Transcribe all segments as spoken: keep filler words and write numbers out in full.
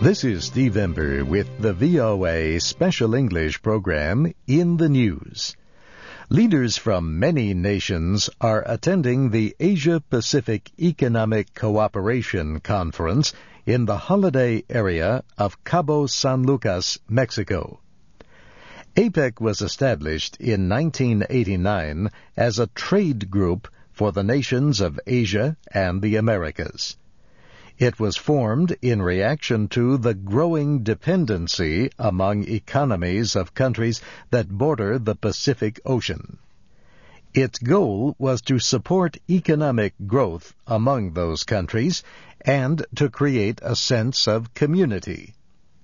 This is Steve Ember with the V O A Special English program In the News. Leaders from many nations are attending the Asia-Pacific Economic Cooperation Conference in the holiday area of Cabo San Lucas, Mexico. APEC was established in nineteen eighty-nine as a trade group for the nations of Asia and the Americas. It was formed in reaction to the growing dependency among economies of countries that border the Pacific Ocean. Its goal was to support economic growth among those countries and to create a sense of community.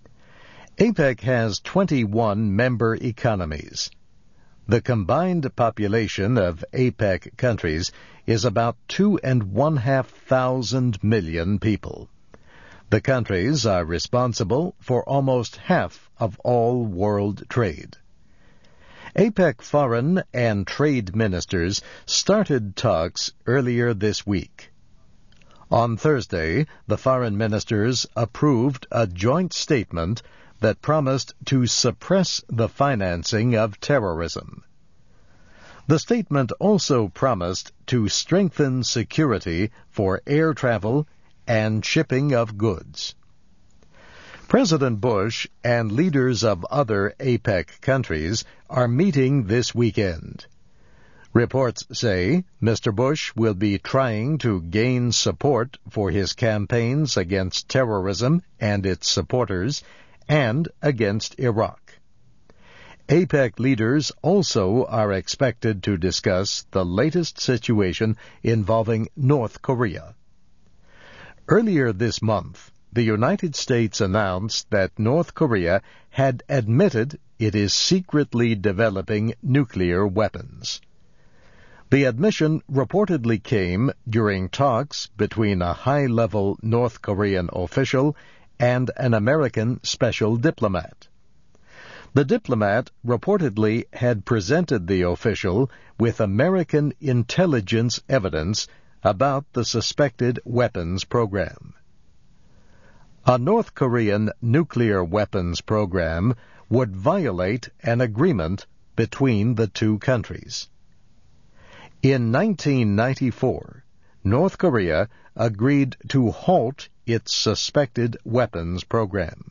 APEC has twenty-one member economies. The combined population of APEC countries is about two and one half thousand million people. The countries are responsible for almost half of all world trade. APEC foreign and trade ministers started talks earlier this week. On Thursday, the foreign ministers approved a joint statement that promised to suppress the financing of terrorism. The statement also promised to strengthen security for air travel and shipping of goods. President Bush and leaders of other APEC countries are meeting this weekend. Reports say Mister Bush will be trying to gain support for his campaigns against terrorism and its supporters and against Iraq. APEC leaders also are expected to discuss the latest situation involving North Korea. Earlier this month, the United States announced that North Korea had admitted it is secretly developing nuclear weapons. The admission reportedly came during talks between a high-level North Korean official and an American special diplomat. The diplomat reportedly had presented the official with American intelligence evidence about the suspected weapons program. A North Korean nuclear weapons program would violate an agreement between the two countries. In nineteen ninety-four, North Korea agreed to halt its suspected weapons program.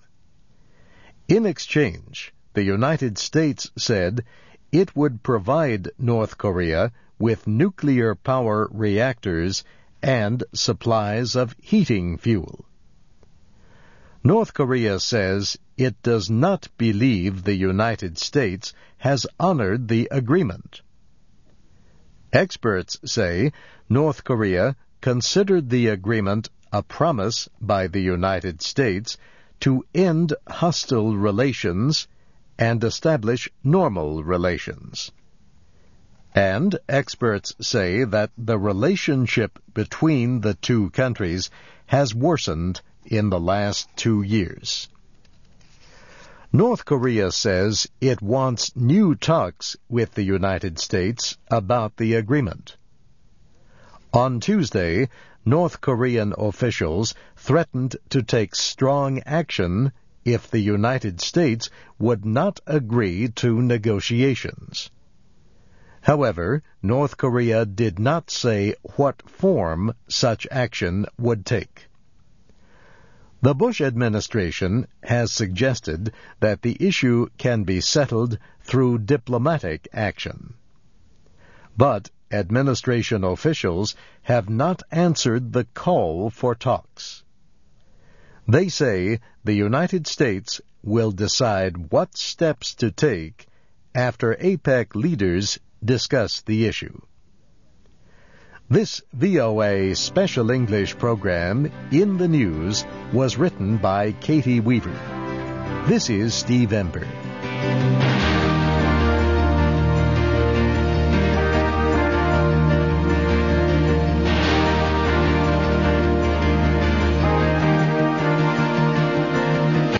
In exchange, the United States said it would provide North Korea with nuclear power reactors and supplies of heating fuel. North Korea says it does not believe the United States has honored the agreement. Experts say North Korea considered the agreement a promise by the United States to end hostile relations and establish normal relations. And experts say that the relationship between the two countries has worsened in the last two years. North Korea says it wants new talks with the United States about the agreement. On Tuesday, North Korean officials threatened to take strong action if the United States would not agree to negotiations. However, North Korea did not say what form such action would take. The Bush administration has suggested that the issue can be settled through diplomatic action. But administration officials have not answered the call for talks. They say the United States will decide what steps to take after APEC leaders discuss the issue. This V O A Special English program, In the News, was written by Katie Weaver. This is Steve Ember.